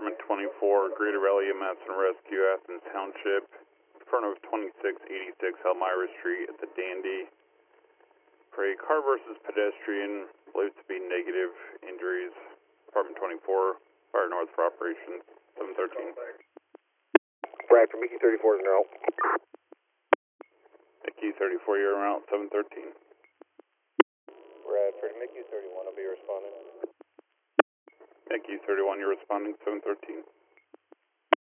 Department 24, Greater Rally EMS and Rescue, Athens Township, in front of 2686 Elmira Street at the Dandy. For a car versus pedestrian, believed to be negative injuries. Department 24, Fire North for operations, 713. Brad from Mickey 34 is en route. Mickey 34, you're en route, 713. Brad for Mickey 31, I'll be responding. Mickey 31, you're responding, 713.